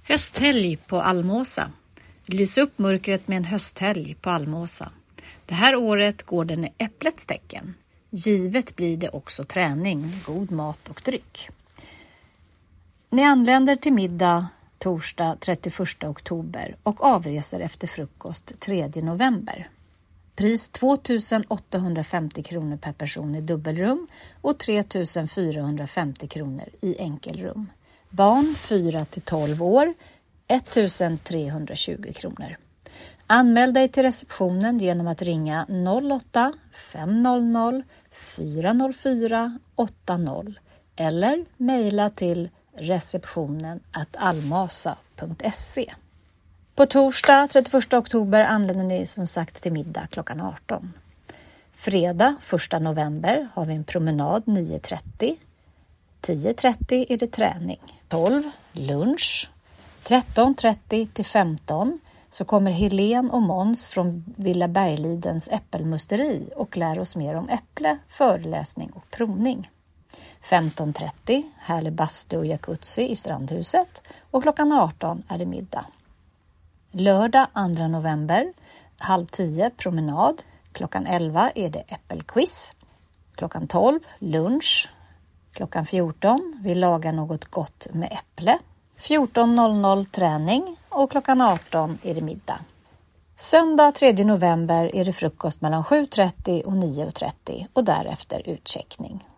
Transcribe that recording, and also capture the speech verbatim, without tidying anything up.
Hösthelg på Almåsa. Lys upp mörkret med en hösthelg på Almåsa. Det här året går den i äpplets tecken. Givet blir det också träning, god mat och dryck. Ni anländer till middag torsdag trettioförsta oktober och avreser efter frukost tredje november. Pris två tusen åttahundrafemtio kronor per person i dubbelrum och tre tusen fyrahundrafemtio kronor i enkelrum. Barn fyra till tolv år, ettusen trehundratjugo kronor. Anmäl dig till receptionen genom att ringa noll åtta fem noll noll fyra noll fyra åtta noll eller mejla till receptionen at almasa punkt se. På torsdag trettioförsta oktober anländer ni som sagt till middag klockan arton. Fredag första november har vi en promenad nio trettio. tio trettio är det träning. tolv lunch. tretton trettio till femton så kommer Helen och Måns från Villa Berglidens äppelmusteri och lär oss mer om äpple, föreläsning och provning. femton trettio härlig bastu och jacuzzi i Strandhuset och klockan arton är det middag. Lördag andra november, halv tio promenad, klockan elva är det äppelquiz, klockan tolv lunch, klockan fjorton vi lagar något gott med äpple, fjorton noll noll träning och klockan arton är det middag. Söndag tredje november är det frukost mellan sju trettio och nio trettio och därefter utcheckning.